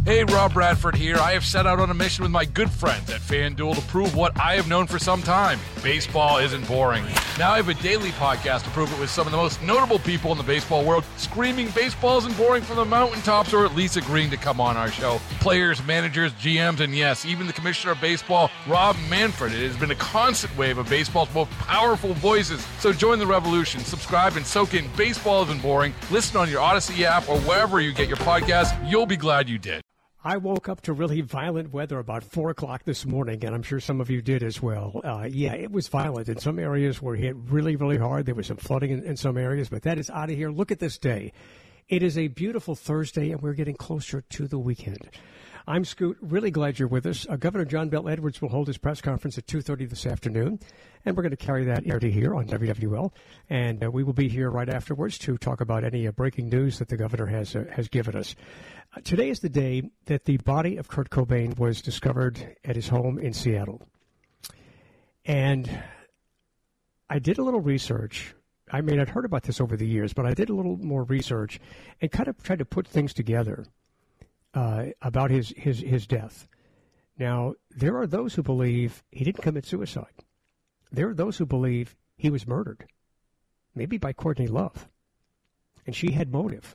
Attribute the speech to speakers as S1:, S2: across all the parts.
S1: Hey, Rob Bradford here. I have set out on a mission with my good friends at FanDuel to prove what I have known for some time. Baseball isn't boring. Now I have a daily podcast to prove it with some of the most notable people in the baseball world, screaming baseball isn't boring from the mountaintops, or at least agreeing to come on our show. Players, managers, GMs, and yes, even the commissioner of baseball, Rob Manfred. It has been a constant wave of baseball's most powerful voices. So join the revolution. Subscribe and soak in Baseball Isn't Boring. Listen on your Odyssey app or wherever you get your podcasts. You'll be glad you did.
S2: I woke up to really violent weather about 4 o'clock this morning, and I'm sure some of you did as well. Yeah, it was violent. In some areas were hit really, really hard. There was some flooding in some areas, but that is out of here. Look at this day. It is a beautiful Thursday, and we're getting closer to the weekend. I'm Scoot. Really glad you're with us. Governor John Bel Edwards will hold his press conference at 2:30 this afternoon, and we're going to carry that air to here on WWL. And we will be here right afterwards to talk about any breaking news that the governor has given us. Today is the day that the body of Kurt Cobain was discovered at his home in Seattle. And I did a little research. I mean, I'd heard about this over the years, but I did a little more research and kind of tried to put things together about his death. Now, there are those who believe he didn't commit suicide. There are those who believe he was murdered, maybe by Courtney Love, and she had motive.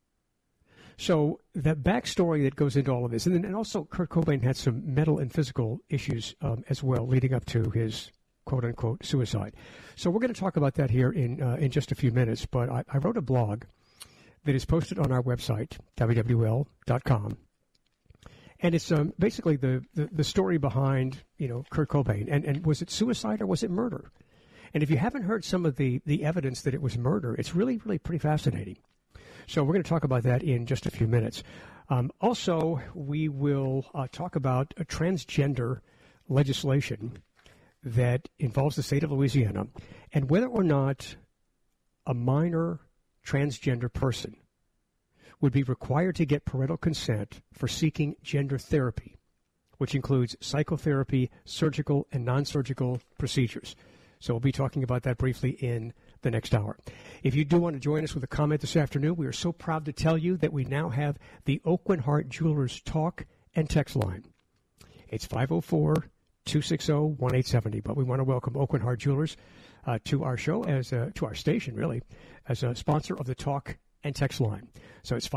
S2: So the backstory that goes into all of this, and also Kurt Cobain had some mental and physical issues as well leading up to his quote-unquote suicide. So we're going to talk about that here in just a few minutes, but I wrote a blog that is posted on our website, WWL.com. And it's basically the story behind, Kurt Cobain. And was it suicide or was it murder? And if you haven't heard some of the evidence that it was murder, it's really, really pretty fascinating. So we're going to talk about that in just a few minutes. Also, we will talk about a transgender legislation that involves the state of Louisiana and whether or not a minor transgender person would be required to get parental consent for seeking gender therapy, which includes psychotherapy, surgical, and non-surgical procedures. So we'll be talking about that briefly in the next hour. If you do want to join us with a comment this afternoon, we are so proud to tell you that we now have the Aucoin Hart Jewelers talk and text line. It's 504-260-1870. But we want to welcome Aucoin Hart Jewelers to our show, to our station, really, as a sponsor of the talk and text line. So it's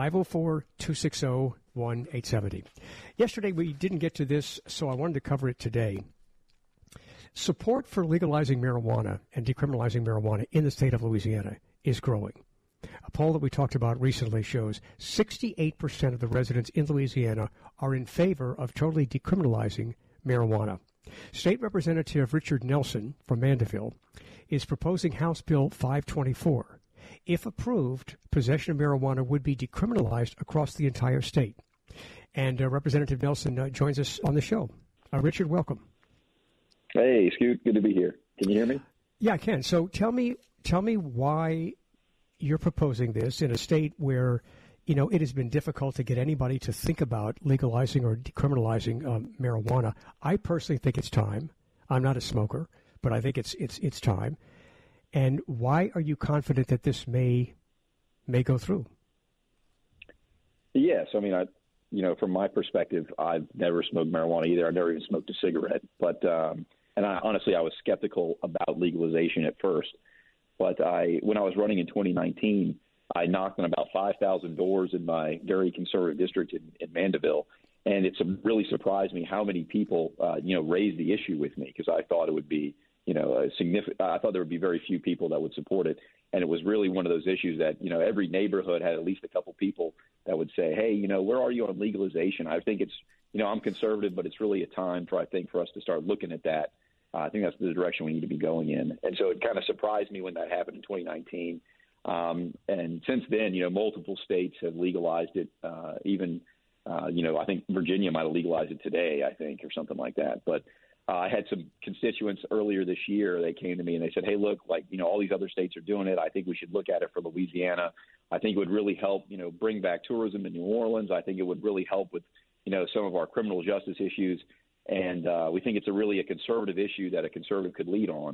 S2: 504-260-1870. Yesterday we didn't get to this, so I wanted to cover it today. Support for legalizing marijuana and decriminalizing marijuana in the state of Louisiana is growing. A poll that we talked about recently shows 68% of the residents in Louisiana are in favor of totally decriminalizing marijuana. State Representative Richard Nelson from Mandeville is proposing House Bill 524. If approved, possession of marijuana would be decriminalized across the entire state. And Representative Nelson joins us on the show. Richard, welcome.
S3: Hey, Scoot, good to be here. Can you hear me?
S2: Yeah, I can. So tell me why you're proposing this in a state where, it has been difficult to get anybody to think about legalizing or decriminalizing marijuana. I personally think it's time. I'm not a smoker, but I think it's time. And why are you confident that this may go through?
S3: Yes, I mean, from my perspective, I've never smoked marijuana either. I've never even smoked a cigarette. But and I was skeptical about legalization at first. But when I was running in 2019, I knocked on about 5,000 doors in my very conservative district in Mandeville, and it really surprised me how many people raised the issue with me, because I thought it would be I thought there would be very few people that would support it. And it was really one of those issues that, every neighborhood had at least a couple people that would say, hey, where are you on legalization? I think it's, I'm conservative, but it's really a time for us to start looking at that. I think that's the direction we need to be going in. And so it kind of surprised me when that happened in 2019. And since then, multiple states have legalized it. I think Virginia might have legalized it today, I think, or something like that. But I had some constituents earlier this year. They came to me and they said, hey, look, all these other states are doing it. I think we should look at it for Louisiana. I think it would really help, bring back tourism in New Orleans. I think it would really help with, some of our criminal justice issues. And we think it's a conservative issue that a conservative could lead on.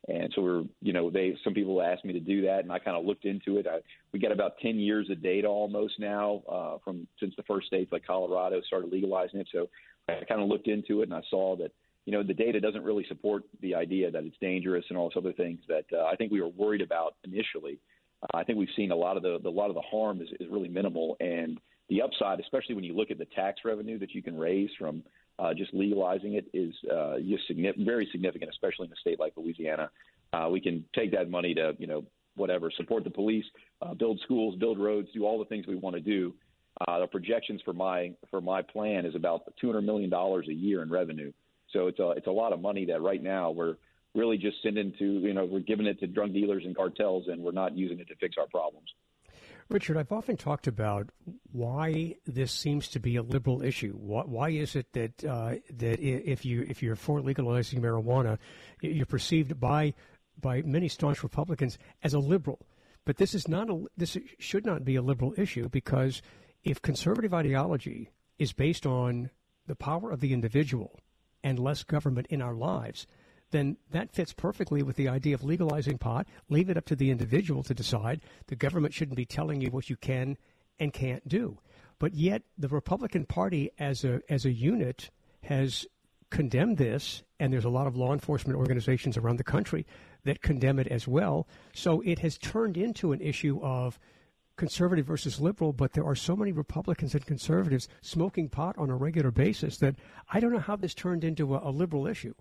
S3: And so some people asked me to do that, and I kind of looked into it. We got about 10 years of data almost now since the first states like Colorado started legalizing it. So I kind of looked into it, and I saw that, the data doesn't really support the idea that it's dangerous and all those other things that I think we were worried about initially. I think we've seen a lot of the harm is really minimal, and the upside, especially when you look at the tax revenue that you can raise from just legalizing it, is very significant, especially in a state like Louisiana. We can take that money to support the police, build schools, build roads, do all the things we want to do. The projections for my plan is about $200 million a year in revenue. So it's a lot of money that right now we're really just sending to, we're giving it to drug dealers and cartels, and we're not using it to fix our problems.
S2: Richard, I've often talked about why this seems to be a liberal issue. Why is it that if you're for legalizing marijuana, you're perceived by many staunch Republicans as a liberal? But this should not be a liberal issue, because if conservative ideology is based on the power of the individual and less government in our lives, then that fits perfectly with the idea of legalizing pot. Leave it up to the individual to decide. The government shouldn't be telling you what you can and can't do. But yet the Republican Party as a unit has condemned this, and there's a lot of law enforcement organizations around the country that condemn it as well. So it has turned into an issue of conservative versus liberal, but there are so many Republicans and conservatives smoking pot on a regular basis that I don't know how this turned into a liberal issue.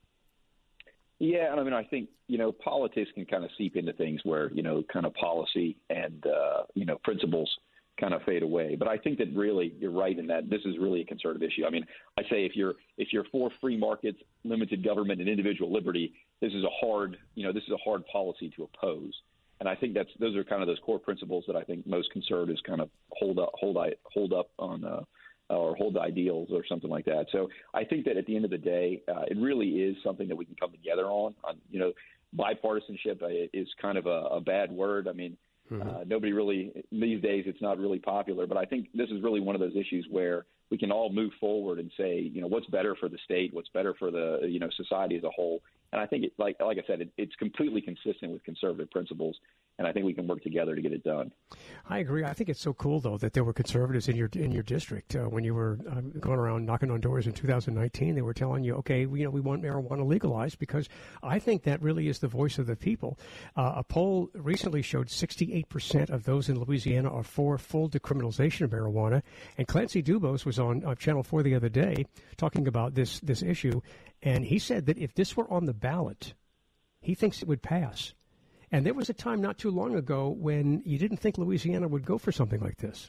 S3: Yeah, and I mean, I think, politics can kind of seep into things where, kind of policy and, principles kind of fade away. But I think that really you're right in that this is really a conservative issue. I mean, I say if you're for free markets, limited government, and individual liberty, this is a hard policy to oppose. And I think those are kind of those core principles that I think most conservatives kind of hold up on or hold ideals or something like that. So I think that at the end of the day, it really is something that we can come together on. Bipartisanship is kind of a bad word. I mean, nobody really these days, it's not really popular. But I think this is really one of those issues where we can all move forward and say, what's better for the state, what's better for the society as a whole. And I think, like I said, it's completely consistent with conservative principles, and I think we can work together to get it done.
S2: I agree. I think it's so cool, though, that there were conservatives in your district when you were going around knocking on doors in 2019. They were telling you, okay, we want marijuana legalized, because I think that really is the voice of the people. A poll recently showed 68% of those in Louisiana are for full decriminalization of marijuana, and Clancy Dubose was on Channel 4 the other day talking about this issue, and he said that if this were on the ballot, he thinks it would pass. And there was a time not too long ago when you didn't think Louisiana would go for something like this.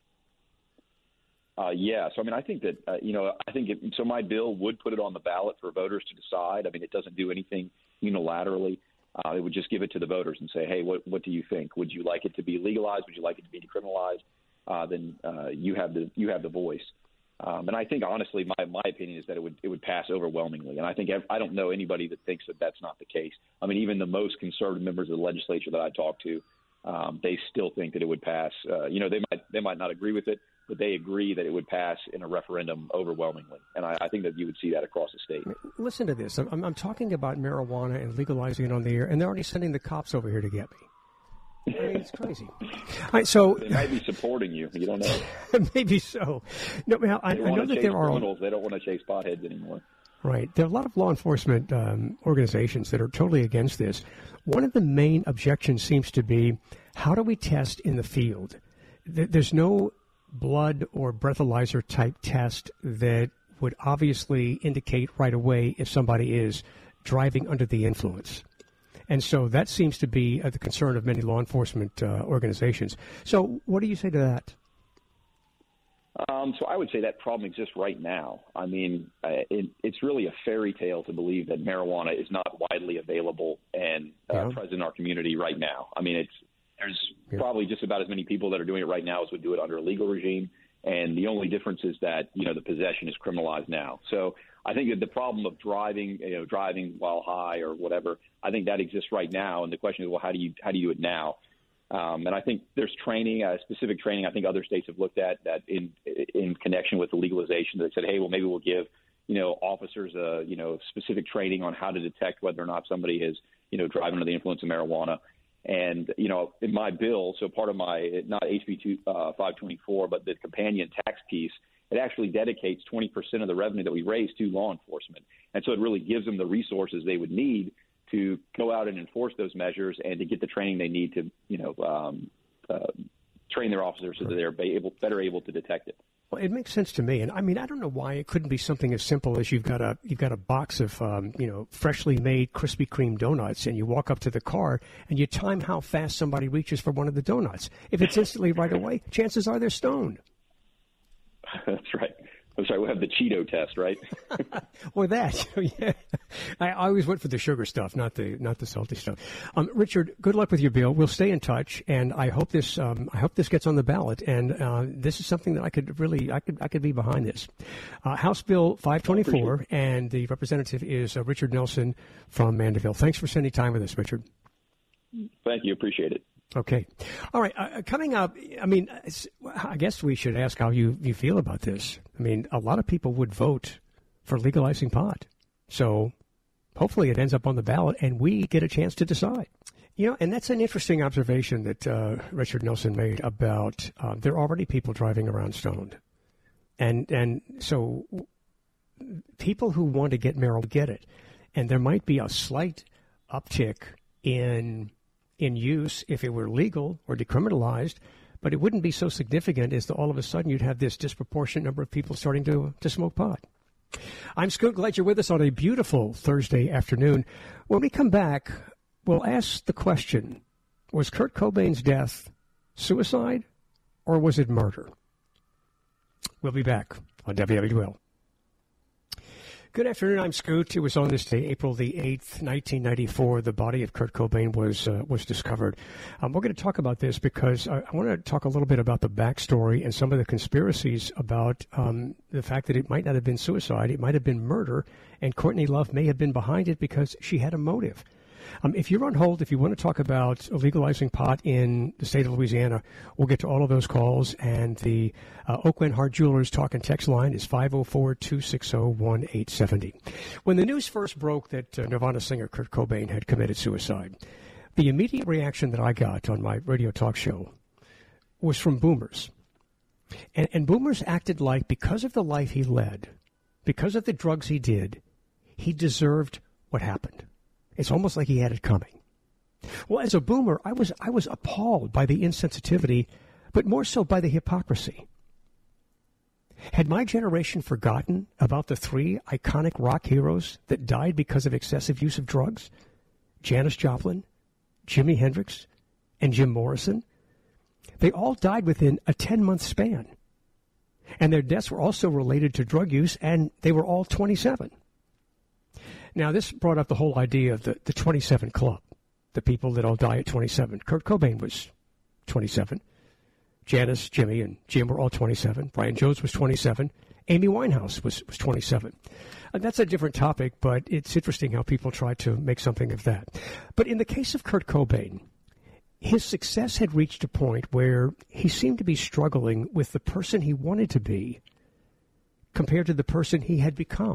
S3: Yeah. So, I mean, I think that, so my bill would put it on the ballot for voters to decide. I mean, it doesn't do anything unilaterally. It would just give it to the voters and say, hey, what do you think? Would you like it to be legalized? Would you like it to be decriminalized? Then you have the voice. And I think, honestly, my opinion is that it would pass overwhelmingly. And I don't know anybody that thinks that that's not the case. I mean, even the most conservative members of the legislature that I talk to, they still think that it would pass. They might not agree with it, but they agree that it would pass in a referendum overwhelmingly. And I think that you would see that across the state.
S2: Listen to this. I'm talking about marijuana and legalizing it on the air, and they're already sending the cops over here to get me. I mean, it's crazy. All right, so
S3: they might be supporting you. You don't know.
S2: Maybe so. No, I know that there are
S3: criminals. They don't want to chase potheads anymore.
S2: Right. There are a lot of law enforcement organizations that are totally against this. One of the main objections seems to be, how do we test in the field? There's no blood or breathalyzer type test that would obviously indicate right away if somebody is driving under the influence. And so that seems to be the concern of many law enforcement organizations. So what do you say to that?
S3: So I would say that problem exists right now. I mean, it's really a fairy tale to believe that marijuana is not widely available and present in our community right now. I mean, there's probably just about as many people that are doing it right now as would do it under a legal regime. And the only difference is that, the possession is criminalized now. So I think that the problem of driving while high or whatever, I think that exists right now. And the question is, well, how do you do it now? And I think there's training, specific training. I think other states have looked at that in connection with the legalization. They said, hey, well, maybe we'll give, officers, specific training on how to detect whether or not somebody has, driving under the influence of marijuana. And, in my bill, so part of my, not HB 524, but the companion tax piece, it actually dedicates 20% of the revenue that we raise to law enforcement. And so it really gives them the resources they would need to go out and enforce those measures and to get the training they need to, train their officers so that they're better able to detect it.
S2: Well, it makes sense to me, and I mean, I don't know why it couldn't be something as simple as you've got a box of freshly made Krispy Kreme donuts, and you walk up to the car and you time how fast somebody reaches for one of the donuts. If it's instantly right away, chances are they're stoned.
S3: That's right. I'm sorry, we'll have the Cheeto test, right?
S2: Or that, yeah. I always went for the sugar stuff, not the salty stuff. Richard, good luck with your bill. We'll stay in touch, and I hope this gets on the ballot. And this is something that I could be behind this. House Bill 524, and the representative is Richard Nelson from Mandeville. Thanks for spending time with us, Richard.
S3: Thank you. Appreciate it.
S2: Okay. All right. Coming up, I mean, I guess we should ask how you feel about this. I mean, a lot of people would vote for legalizing pot. So hopefully it ends up on the ballot and we get a chance to decide. And that's an interesting observation that Richard Nelson made about there are already people driving around stoned. And so people who want to get marijuana get it. And there might be a slight uptick in use if it were legal or decriminalized, but it wouldn't be so significant as to all of a sudden you'd have this disproportionate number of people starting to smoke pot. I'm Scoot. Glad you're with us on a beautiful Thursday afternoon. When we come back, we'll ask the question, was Kurt Cobain's death suicide or was it murder? We'll be back on WWL. Good afternoon, I'm Scoot. It was on this day, April the 8th, 1994, the body of Kurt Cobain was discovered. We're going to talk about this because I want to talk a little bit about the backstory and some of the conspiracies about the fact that it might not have been suicide, it might have been murder, and Courtney Love may have been behind it because she had a motive. If you're on hold, if you want to talk about legalizing pot in the state of Louisiana, we'll get to all of those calls. And the Oakland Hart Jewelers talk and text line is 504-260-1870. When the news first broke that Nirvana singer Kurt Cobain had committed suicide, the immediate reaction that I got on my radio talk show was from boomers. And boomers acted like because of the life he led, because of the drugs he did, he deserved what happened. It's almost like he had it coming. Well, as a boomer, I was appalled by the insensitivity, but more so by the hypocrisy. Had my generation forgotten about the three iconic rock heroes that died because of excessive use of drugs? Janis Joplin, Jimi Hendrix, and Jim Morrison? They all died within a 10-month span. And their deaths were also related to drug use, and they were all 27. Now, this brought up the whole idea of the 27 Club, the people that all die at 27. Kurt Cobain was 27. Janis, Jimmy, and Jim were all 27. Brian Jones was 27. Amy Winehouse was 27. That's a different topic, but it's interesting how people try to make something of that. But in the case of Kurt Cobain, his success had reached a point where he seemed to be struggling with the person he wanted to be compared to the person he had become.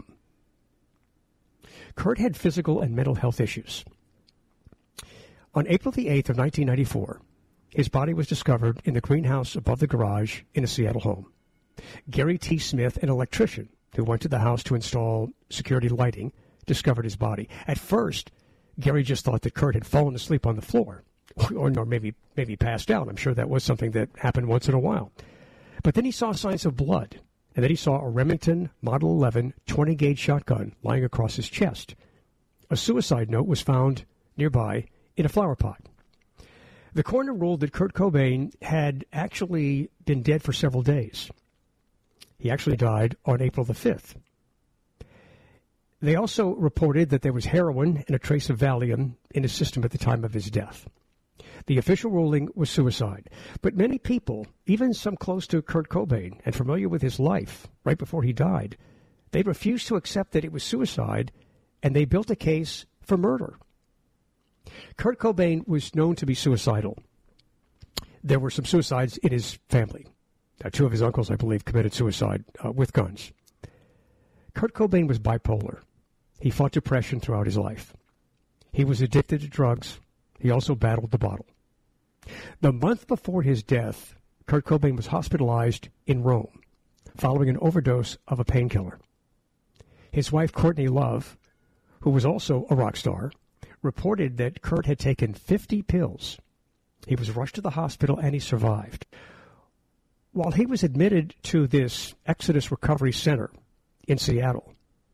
S2: Kurt had physical and mental health issues. On April the 8th of 1994, his body was discovered in the greenhouse above the garage in a Seattle home. Gary T. Smith, an electrician who went to the house to install security lighting, discovered his body. At first, Gary just thought that Kurt had fallen asleep on the floor, or maybe passed out. I'm sure that was something that happened once in a while. But then he saw signs of blood. And then he saw a Remington Model 11 20-gauge shotgun lying across his chest. A suicide note was found nearby in a flower pot. The coroner ruled that Kurt Cobain had actually been dead for several days. He actually died on April the 5th. They also reported that there was heroin and a trace of Valium in his system at the time of his death. The official ruling was suicide. But many people, even some close to Kurt Cobain and familiar with his life right before he died, they refused to accept that it was suicide, and they built a case for murder. Kurt Cobain was known to be suicidal. There were some suicides in his family. Two of his uncles, I believe, committed suicide with guns. Kurt Cobain was bipolar. He fought depression throughout his life. He was addicted to drugs. He also battled the bottle. The month before his death, Kurt Cobain was hospitalized in Rome following an overdose of a painkiller. His wife, Courtney Love, who was also a rock star, reported that Kurt had taken 50 pills. He was rushed to the hospital and he survived. While he was admitted to this Exodus Recovery Center in Seattle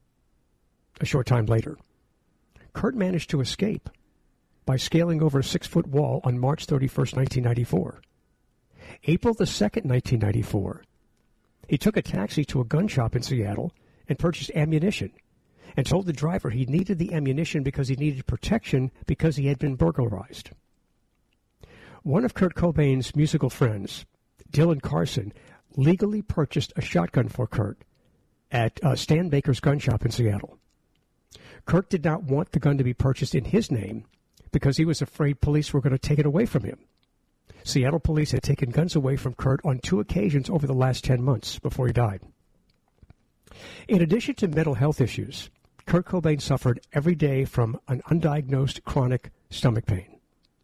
S2: a short time later, Kurt managed to escape by scaling over a 6-foot wall on March 31st, 1994. April the 2nd, 1994, he took a taxi to a gun shop in Seattle and purchased ammunition and told the driver he needed the ammunition because he needed protection because he had been burglarized. One of Kurt Cobain's musical friends, Dylan Carson, legally purchased a shotgun for Kurt at Stan Baker's gun shop in Seattle. Kurt did not want the gun to be purchased in his name because he was afraid police were going to take it away from him. Seattle police had taken guns away from Kurt on 2 occasions over the last 10 months before he died. In addition to mental health issues, Kurt Cobain suffered every day from an undiagnosed chronic stomach pain.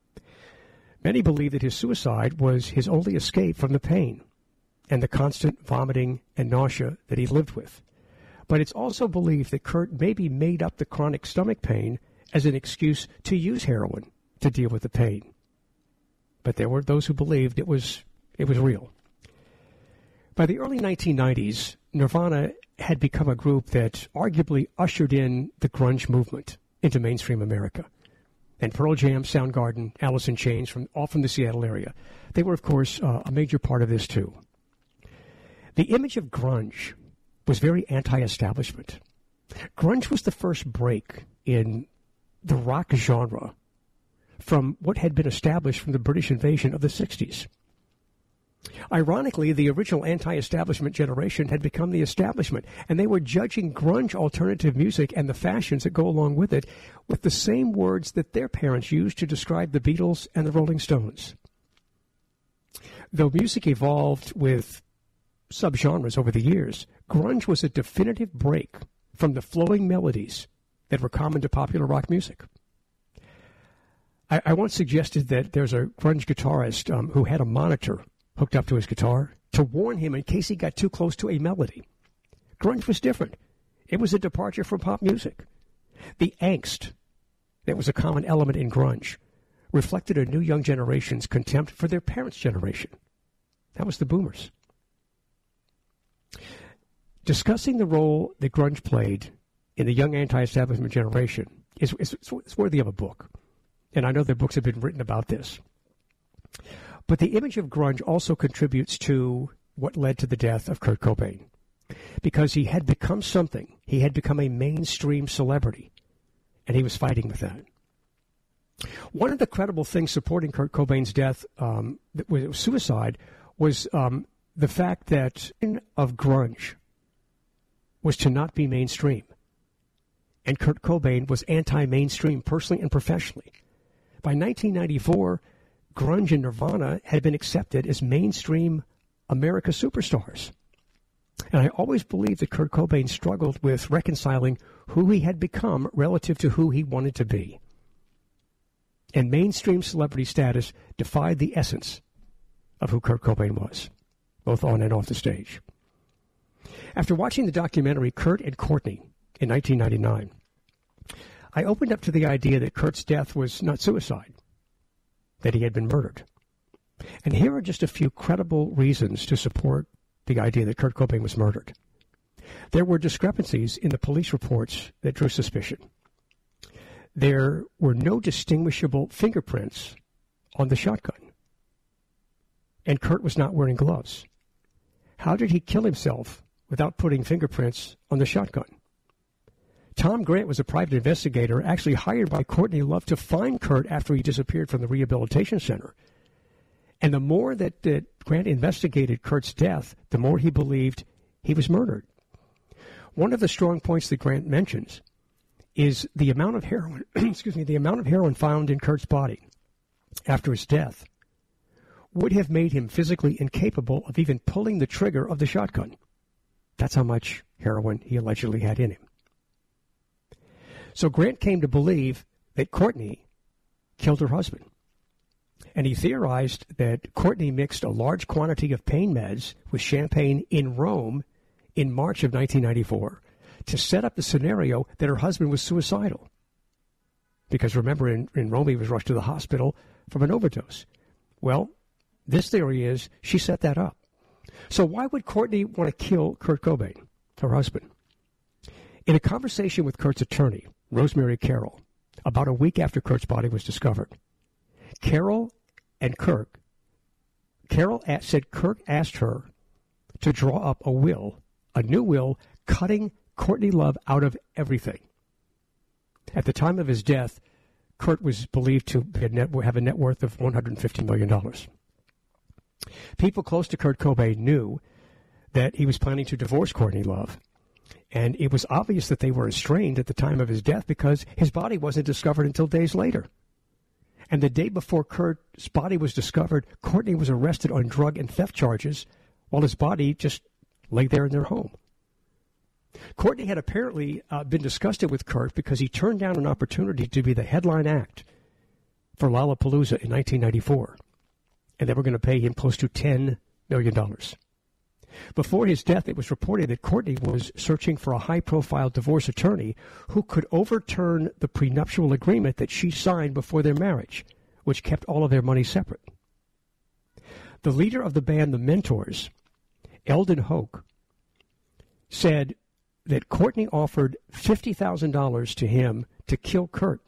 S2: Many believe that his suicide was his only escape from the pain and the constant vomiting and nausea that he lived with. But it's also believed that Kurt maybe made up the chronic stomach pain as an excuse to use heroin to deal with the pain. But there were those who believed it was real. By the early 1990s, Nirvana had become a group that arguably ushered in the grunge movement into mainstream America. And Pearl Jam, Soundgarden, Alice in Chains, all from the Seattle area. They were, of course, a major part of this, too. The image of grunge was very anti-establishment. Grunge was the first break in the rock genre from what had been established from the British invasion of the 60s. Ironically, the original anti-establishment generation had become the establishment, and they were judging grunge alternative music and the fashions that go along with it with the same words that their parents used to describe the Beatles and the Rolling Stones. Though music evolved with subgenres over the years, grunge was a definitive break from the flowing melodies that were common to popular rock music. I once suggested that there's a grunge guitarist who had a monitor hooked up to his guitar to warn him in case he got too close to a melody. Grunge was different. It was a departure from pop music. The angst that was a common element in grunge reflected a new young generation's contempt for their parents' generation. That was the boomers. Discussing the role that grunge played in the young anti-establishment generation is worthy of a book. And I know that books have been written about this. But the image of grunge also contributes to what led to the death of Kurt Cobain. Because he had become something. He had become a mainstream celebrity. And he was fighting with that. One of the credible things supporting Kurt Cobain's death, suicide, was the fact that of grunge was to not be mainstream. And Kurt Cobain was anti-mainstream personally and professionally. By 1994, grunge and Nirvana had been accepted as mainstream America superstars. And I always believed that Kurt Cobain struggled with reconciling who he had become relative to who he wanted to be. And mainstream celebrity status defied the essence of who Kurt Cobain was, both on and off the stage. After watching the documentary Kurt and Courtney in 1999, I opened up to the idea that Kurt's death was not suicide, that he had been murdered. And here are just a few credible reasons to support the idea that Kurt Cobain was murdered. There were discrepancies in the police reports that drew suspicion. There were no distinguishable fingerprints on the shotgun. And Kurt was not wearing gloves. How did he kill himself without putting fingerprints on the shotgun? Tom Grant was a private investigator actually hired by Courtney Love to find Kurt after he disappeared from the rehabilitation center. And the more that Grant investigated Kurt's death, the more he believed he was murdered. One of the strong points that Grant mentions is the amount of heroin, the amount of heroin found in Kurt's body after his death would have made him physically incapable of even pulling the trigger of the shotgun. That's how much heroin he allegedly had in him. So Grant came to believe that Courtney killed her husband. And he theorized that Courtney mixed a large quantity of pain meds with champagne in Rome in March of 1994 to set up the scenario that her husband was suicidal. Because remember, in Rome, he was rushed to the hospital from an overdose. Well, this theory is she set that up. So why would Courtney want to kill Kurt Cobain, her husband? In a conversation with Kurt's attorney, Rosemary Carroll, about a week after Kurt's body was discovered, Carroll said Kurt asked her to draw up a new will, cutting Courtney Love out of everything. At the time of his death, Kurt was believed to have a net worth of $150 million. People close to Kurt Cobain knew that he was planning to divorce Courtney Love, and it was obvious that they were estranged at the time of his death because his body wasn't discovered until days later. And the day before Kurt's body was discovered, Courtney was arrested on drug and theft charges while his body just lay there in their home. Courtney had apparently been disgusted with Kurt because he turned down an opportunity to be the headline act for Lollapalooza in 1994, and they were going to pay him close to $10 million. Before his death, it was reported that Courtney was searching for a high-profile divorce attorney who could overturn the prenuptial agreement that she signed before their marriage, which kept all of their money separate. The leader of the band The Mentors, Eldon Hoke, said that Courtney offered $50,000 to him to kill Kurt,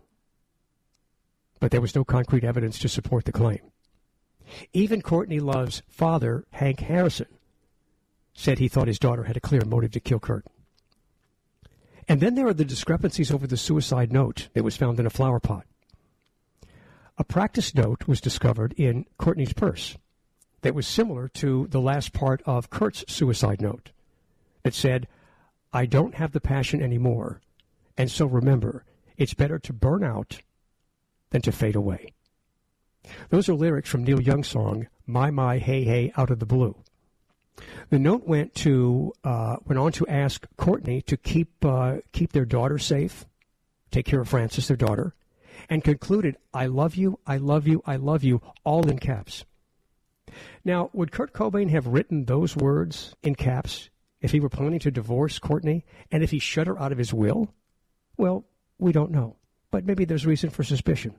S2: but there was no concrete evidence to support the claim. Even Courtney Love's father, Hank Harrison, said he thought his daughter had a clear motive to kill Kurt. And then there are the discrepancies over the suicide note that was found in a flower pot. A practice note was discovered in Courtney's purse that was similar to the last part of Kurt's suicide note. It said, "I don't have the passion anymore, and so remember, it's better to burn out than to fade away." Those are lyrics from Neil Young's song, My, Hey, Hey, Out of the Blue. The note went on to ask Courtney to keep their daughter safe, take care of Frances, their daughter, and concluded, "I love you, I love you, I love you," all in caps. Now, would Kurt Cobain have written those words in caps if he were planning to divorce Courtney and if he shut her out of his will? Well, we don't know, but maybe there's reason for suspicion.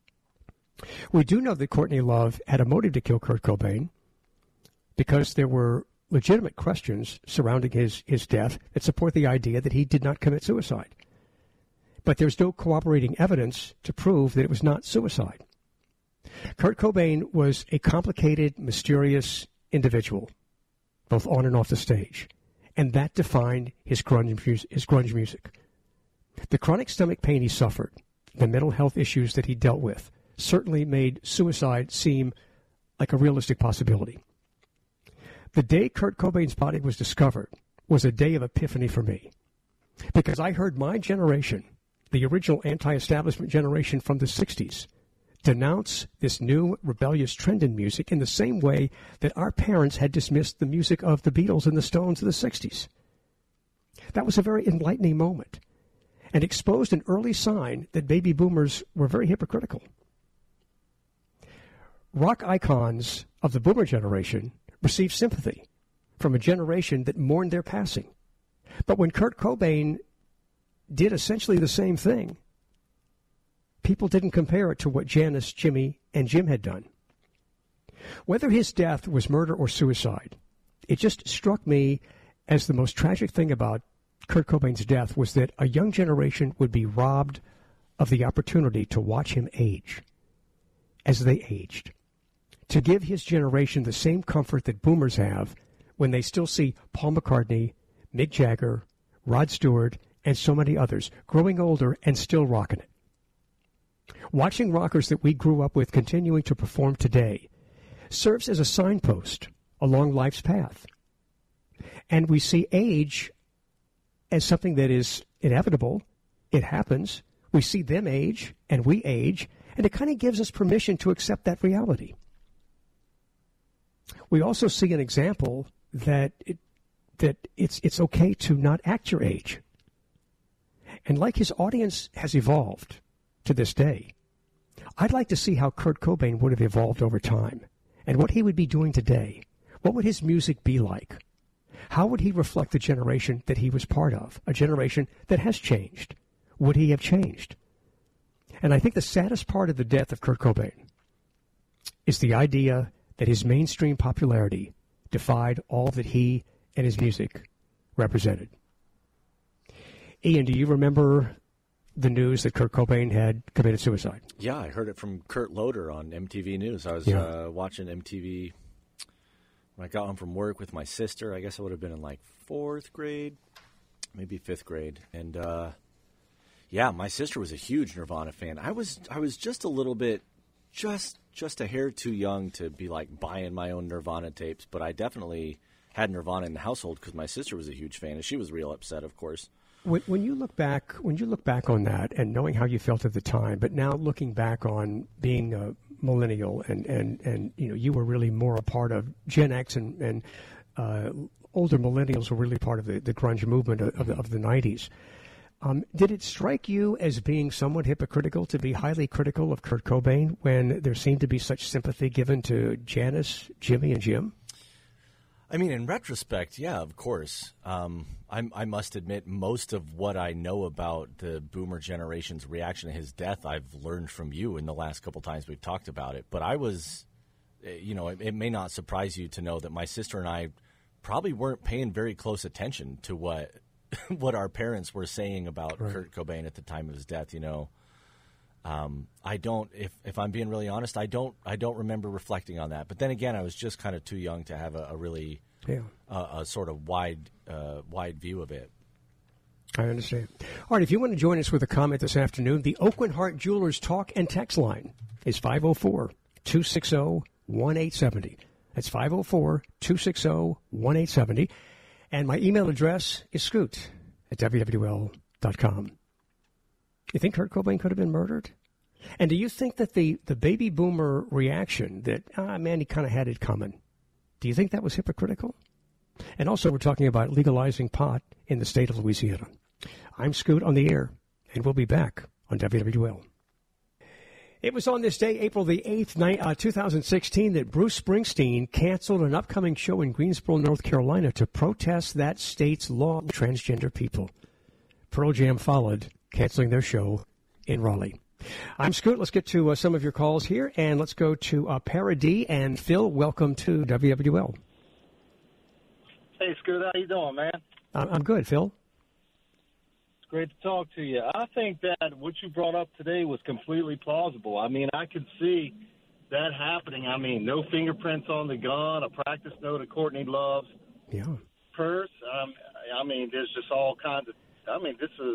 S2: We do know that Courtney Love had a motive to kill Kurt Cobain because there were legitimate questions surrounding his death that support the idea that he did not commit suicide. But there's no corroborating evidence to prove that it was not suicide. Kurt Cobain was a complicated, mysterious individual, both on and off the stage, and that defined his grunge music. The chronic stomach pain he suffered, the mental health issues that he dealt with, certainly made suicide seem like a realistic possibility. The day Kurt Cobain's body was discovered was a day of epiphany for me, because I heard my generation, the original anti-establishment generation from the 60s, denounce this new rebellious trend in music in the same way that our parents had dismissed the music of the Beatles and the Stones in the 60s. That was a very enlightening moment and exposed an early sign that baby boomers were very hypocritical. Rock icons of the boomer generation received sympathy from a generation that mourned their passing. But when Kurt Cobain did essentially the same thing, people didn't compare it to what Janis, Jimmy, and Jim had done. Whether his death was murder or suicide, it just struck me as the most tragic thing about Kurt Cobain's death was that a young generation would be robbed of the opportunity to watch him age as they aged, to give his generation the same comfort that boomers have when they still see Paul McCartney, Mick Jagger, Rod Stewart, and so many others growing older and still rocking it. Watching rockers that we grew up with continuing to perform today serves as a signpost along life's path. And we see age as something that is inevitable. It happens. We see them age, and we age, and it kind of gives us permission to accept that reality. We also see an example that it's okay to not act your age. And like his audience has evolved, to this day. I'd like to see how Kurt Cobain would have evolved over time and what he would be doing today. What would his music be like? How would he reflect the generation that he was part of, a generation that has changed? Would he have changed? And I think the saddest part of the death of Kurt Cobain is the idea that his mainstream popularity defied all that he and his music represented. Ian, do you remember the news that Kurt Cobain had committed suicide?
S4: Yeah, I heard it from Kurt Loder on MTV News. I was watching MTV when I got home from work with my sister. I guess I would have been in like 4th grade, maybe 5th grade. And, yeah, my sister was a huge Nirvana fan. I was just a little bit, just a hair too young to be like buying my own Nirvana tapes. But I definitely had Nirvana in the household because my sister was a huge fan, and she was real upset, of course.
S2: When you look back on that and knowing how you felt at the time, but now looking back on being a millennial and you were really more a part of Gen X and older millennials were really part of the grunge movement of the 90s. Did it strike you as being somewhat hypocritical to be highly critical of Kurt Cobain when there seemed to be such sympathy given to Janis, Jimmy, and Jim?
S4: I mean, in retrospect, yeah, of course. I must admit, most of what I know about the boomer generation's reaction to his death, I've learned from you in the last couple times we've talked about it. But I was, it may not surprise you to know that my sister and I probably weren't paying very close attention to what our parents were saying about Kurt Cobain at the time of his death. I don't, if I'm being really honest, I don't remember reflecting on that. But then again, I was just kind of too young to have a really a sort of wide view of it.
S2: I understand. All right, if you want to join us with a comment this afternoon, the Oakland Heart Jewelers talk and text line is 504-260-1870. That's 504-260-1870. And my email address is scoot@wwl.com. You think Kurt Cobain could have been murdered? And do you think that the baby boomer reaction that, he kind of had it coming, do you think that was hypocritical? And also, we're talking about legalizing pot in the state of Louisiana. I'm Scoot on the air, and we'll be back on WWL. It was on this day, April the 8th, 2016, that Bruce Springsteen canceled an upcoming show in Greensboro, North Carolina to protest that state's law on transgender people. Pearl Jam followed, canceling their show in Raleigh. I'm Scoot. Let's get to some of your calls here, and let's go to Paradis and Phil. Welcome to WWL.
S5: Hey, Scoot. How you doing, man?
S2: I'm good, Phil.
S5: It's great to talk to you. I think that what you brought up today was completely plausible. I mean, I could see that happening. I mean, no fingerprints on the gun, a practice note of Courtney Love's purse. I mean, there's just all kinds of –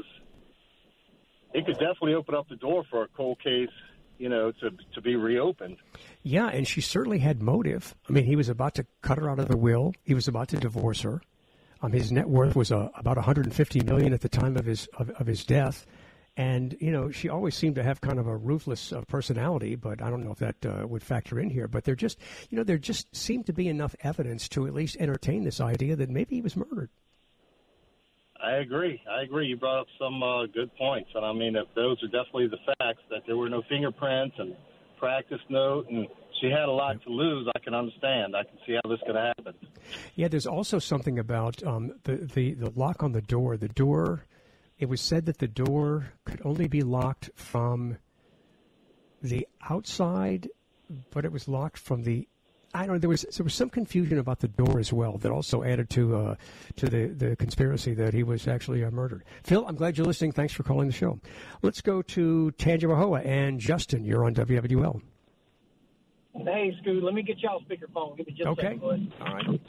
S5: it could definitely open up the door for a cold case, to be reopened.
S2: Yeah, and she certainly had motive. I mean, he was about to cut her out of the will. He was about to divorce her. His net worth was about $150 million at the time of his death. And, she always seemed to have kind of a ruthless personality, but I don't know if that would factor in here. But there just seemed to be enough evidence to at least entertain this idea that maybe he was murdered.
S5: I agree. You brought up some good points. And, I mean, if those are definitely the facts, that there were no fingerprints and practice note, and she had a lot to lose, I can understand. I can see how this could happen.
S2: Yeah, there's also something about the lock on the door. The door, it was said that the door could only be locked from the outside, but it was locked from the I don't know. There was some confusion about the door as well that also added to the conspiracy that he was actually murdered. Phil, I'm glad you're listening. Thanks for calling the show. Let's go to Tangipahoa and Justin. You're on WWL.
S6: Hey, Scoot. Let me get you on speakerphone. Give me just a second.
S2: All right.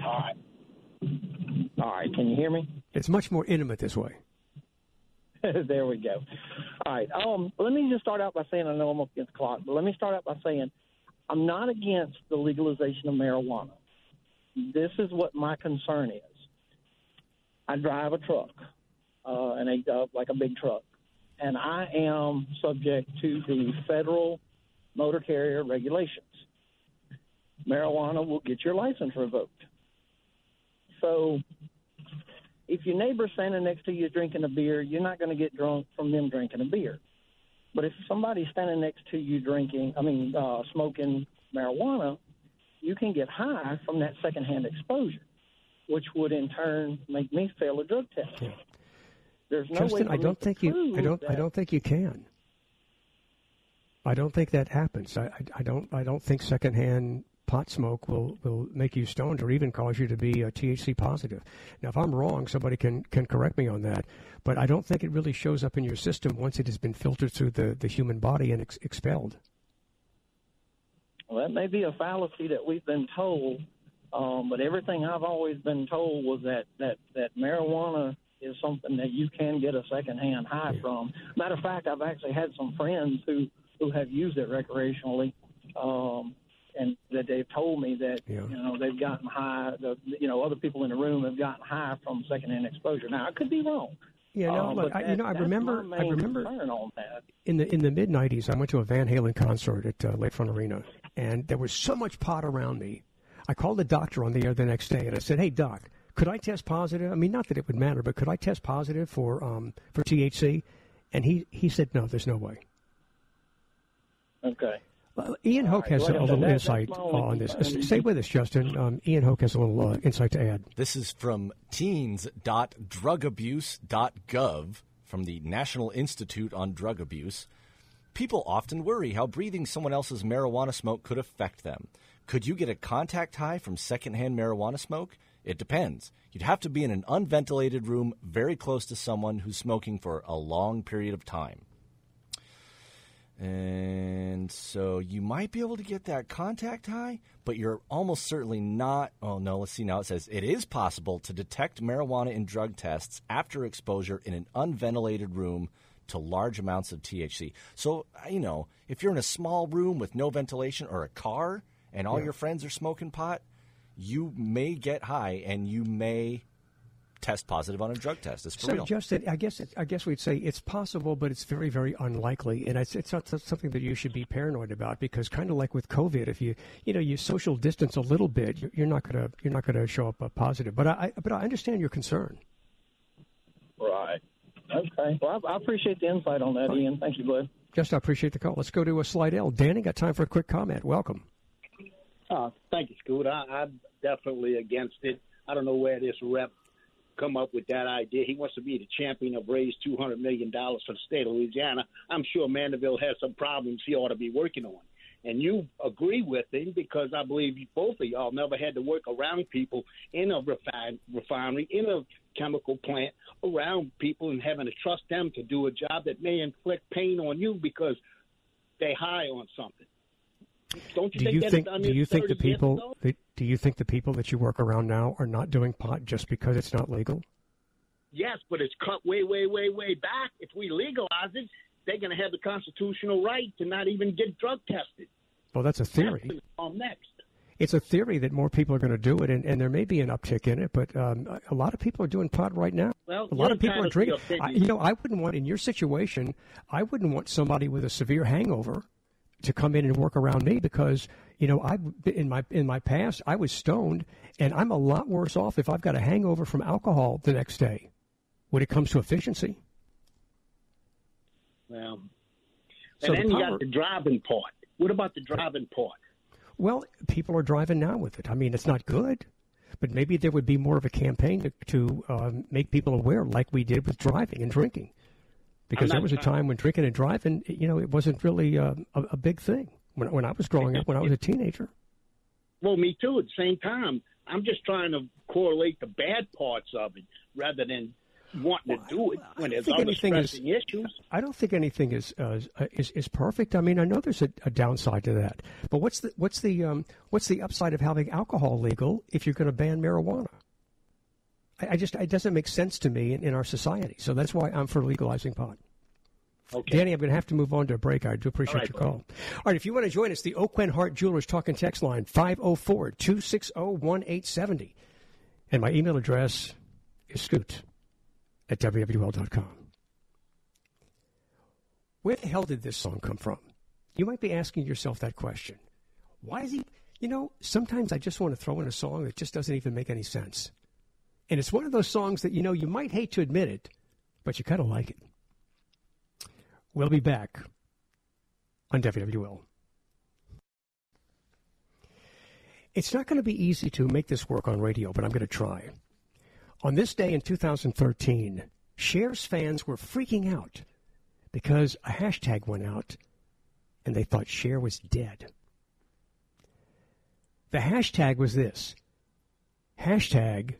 S6: All right. Can you hear me?
S2: It's much more intimate this way.
S6: There we go. All right. Let me just start out by saying, I know I'm up against the clock, but let me start out by saying I'm not against the legalization of marijuana. This is what my concern is. I drive a truck, like a big truck, and I am subject to the federal motor carrier regulations. Marijuana will get your license revoked. So if your neighbor's standing next to you drinking a beer, you're not going to get drunk from them drinking a beer. But if somebody's standing next to you smoking marijuana, you can get high from that secondhand exposure, which would in turn make me fail a drug test.
S2: Yeah.
S6: There's no
S2: Justin,
S6: way
S2: I don't think you can. I don't think that happens. I don't think secondhand pot smoke will make you stoned or even cause you to be THC positive. Now, if I'm wrong, somebody can correct me on that. But I don't think it really shows up in your system once it has been filtered through the human body and expelled.
S6: Well, that may be a fallacy that we've been told, but everything I've always been told was that marijuana is something that you can get a secondhand high from. Matter of fact, I've actually had some friends who have used it recreationally, and that they've told me that they've gotten high. Other people in the room have gotten high from secondhand exposure. Now, I could be wrong.
S2: Yeah, no, look, I remember
S6: on that.
S2: in the mid '90s, I went to a Van Halen concert at Lakefront Arena, and there was so much pot around me. I called the doctor on the air the next day, and I said, "Hey, doc, could I test positive? I mean, not that it would matter, but could I test positive for THC?" And he said, "No, there's no way."
S6: Okay.
S2: Well, Ian Hoke has a little insight on this. Stay with us, Justin. Ian Hoke has a little insight to add.
S4: This is from teens.drugabuse.gov from the National Institute on Drug Abuse. People often worry how breathing someone else's marijuana smoke could affect them. Could you get a contact high from secondhand marijuana smoke? It depends. You'd have to be in an unventilated room very close to someone who's smoking for a long period of time. And so you might be able to get that contact high, but you're almost certainly not. Oh, no, let's see now. It says it is possible to detect marijuana in drug tests after exposure in an unventilated room to large amounts of THC. So, if you're in a small room with no ventilation or a car and all your friends are smoking pot, you may get high and you may test positive on a drug test. It's for real.
S2: Justin, I guess we'd say it's possible, but it's very, very unlikely, and it's not something that you should be paranoid about, because kind of like with COVID, if you social distance a little bit, you're not gonna show up positive. But I understand your concern.
S6: Right. Okay. Well, I appreciate the insight on that, Ian. Thank you, bud.
S2: Just I appreciate the call. Let's go to a Slidell. Danny, got time for a quick comment. Welcome.
S7: Thank you, Scoot. I'm definitely against it. I don't know where this rep come up with that idea. He wants to be the champion of raise $200 million for the state of Louisiana. I'm sure Mandeville has some problems he ought to be working on. And you agree with him because I believe both of y'all never had to work around people in a refinery, in a chemical plant, around people and having to trust them to do a job that may inflict pain on you because they high on something. Don't you think
S2: do you think the people that you work around now are not doing pot just because it's not legal?
S7: Yes, but it's cut way, way, way, way back. If we legalize it, they're going to have the constitutional right to not even get drug tested.
S2: Well, that's a theory.
S7: Next.
S2: It's a theory that more people are going to do it, and there may be an uptick in it, but a lot of people are doing pot right now.
S7: Well,
S2: a lot of people are drinking. I wouldn't want, in your situation, I wouldn't want somebody with a severe hangover to come in and work around me because, in my past, I was stoned, and I'm a lot worse off if I've got a hangover from alcohol the next day when it comes to efficiency.
S7: Well, and then you got the driving part. What about the driving part?
S2: Well, people are driving now with it. I mean, it's not good, but maybe there would be more of a campaign to make people aware, like we did with driving and drinking. Because there was a time when drinking and driving, it wasn't really a big thing when I was growing up, when I was a teenager.
S7: Well, me too. At the same time, I'm just trying to correlate the bad parts of it rather than wanting to do it when there's other pressing issues.
S2: I don't think anything is perfect. I mean, I know there's a downside to that, but what's the upside of having alcohol legal if you're going to ban marijuana? It doesn't make sense to me in our society. So that's why I'm for legalizing pot. Okay. Danny, I'm going to have to move on to a break. I do appreciate your call. All right, if you want to join us, the Oakwyn Hart Jewelers Talk and Text line, 504-260-1870. And my email address is scoot@wwl.com. Where the hell did this song come from? You might be asking yourself that question. Why is he, sometimes I just want to throw in a song that just doesn't even make any sense. And it's one of those songs that, you might hate to admit it, but you kind of like it. We'll be back on WWL. It's not going to be easy to make this work on radio, but I'm going to try. On this day in 2013, Shares fans were freaking out because a hashtag went out and they thought Cher was dead. The hashtag was this. Hashtag,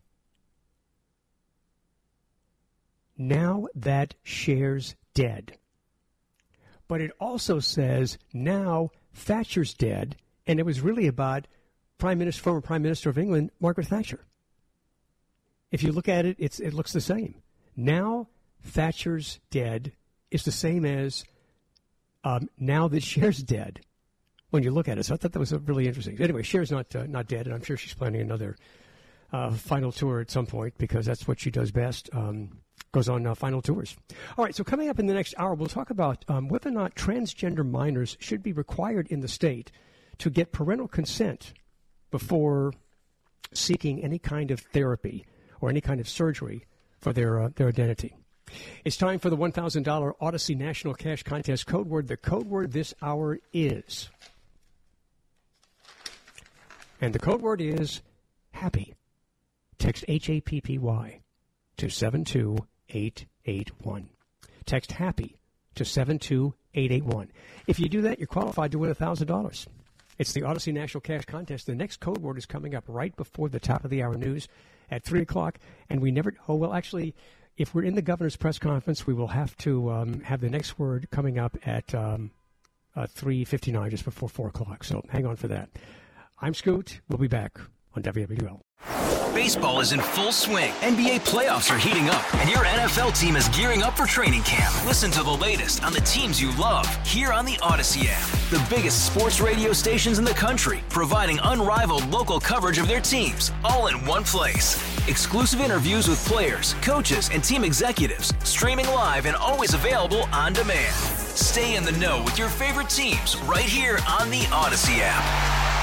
S2: now that Cher's dead. But it also says, now Thatcher's dead, and it was really about former Prime Minister of England, Margaret Thatcher. If you look at it, it looks the same. Now Thatcher's dead is the same as now that Cher's dead when you look at it. So I thought that was really interesting. Anyway, Cher's not dead, and I'm sure she's planning another final tour at some point because that's what she does best, goes on final tours. All right, so coming up in the next hour, we'll talk about whether or not transgender minors should be required in the state to get parental consent before seeking any kind of therapy or any kind of surgery for their identity. It's time for the $1,000 Odyssey National Cash Contest code word. The code word this hour is, and the code word is happy. Text HAPPY to 72881. Text happy to 72881. If you do that, you're qualified to win $1,000. It's the Odyssey National Cash Contest. The next code word is coming up right before the top of the hour news at 3 o'clock. And we never, actually, if we're in the governor's press conference, we will have to have the next word coming up at 3:59, just before 4 o'clock. So hang on for that. I'm Scoot. We'll be back on WWL.
S8: Baseball is in full swing. NBA playoffs are heating up, and your NFL team is gearing up for training camp. Listen to the latest on the teams you love here on the Odyssey app. The biggest sports radio stations in the country, providing unrivaled local coverage of their teams, all in one place. Exclusive interviews with players, coaches, and team executives, streaming live and always available on demand. Stay in the know with your favorite teams right here on the Odyssey app.